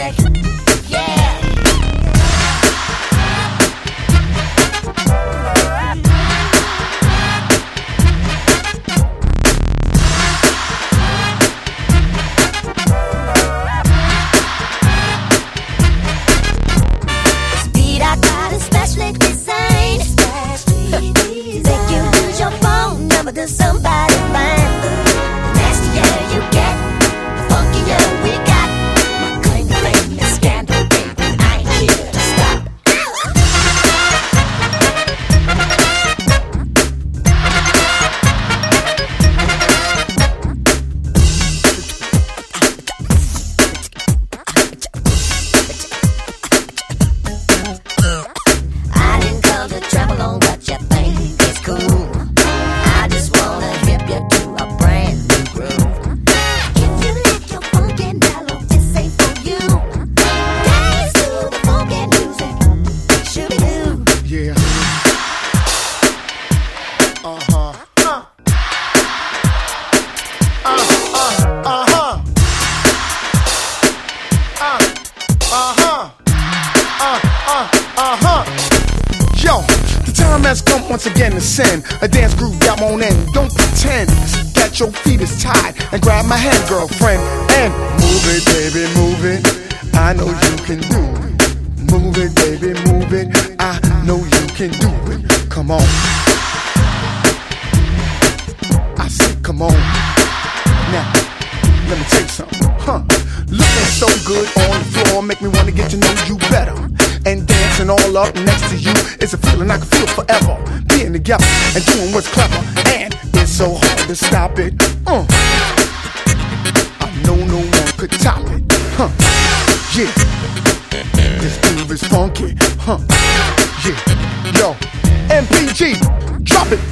music. Yeah. Speed I got is specially designed. Make you lose your phone number to somebody fine. The nastier you get, the funkier we got. My claim to fame is scandal, baby. I ain't here to stop. I didn't come to trample on what you think is cool. I just wanna hip you to a brand new groove. If you like your funky mellow, this ain't for you. Dance to the funky music, shooby-doo. Yeah. Uh-huh. Yo, the time has come once again to send a dance groove down on end. Don't pretend that your feet is tied and grab my hand, girlfriend, and move it, baby, move it. I know you can do it. Move it, baby, move it. I know you can do it. Come on. I said, come on. Now, let me tell you something. Looking so good on the floor, make me wanna get to know you better. And dancing all up next to you is a feeling I can feel forever. Being together and doing what's clever, and it's so hard to stop it. I know no one could top it. Yeah, this groove is funky. Yeah, yo, MPG, drop it.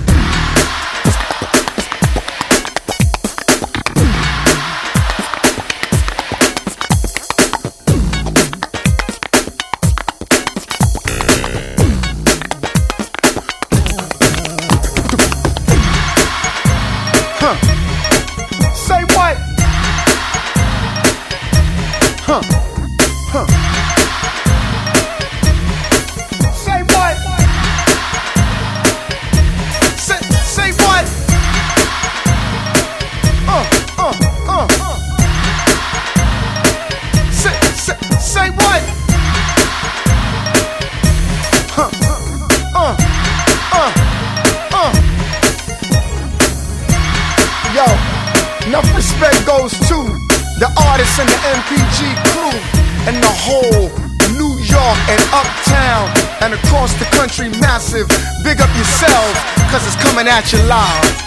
Say what? Say what? Say what? Say what? Yo, enough respect goes to the artists and the MPG crew and the whole New York and uptown and across the country massive. Big up yourselves, cause it's coming at you live.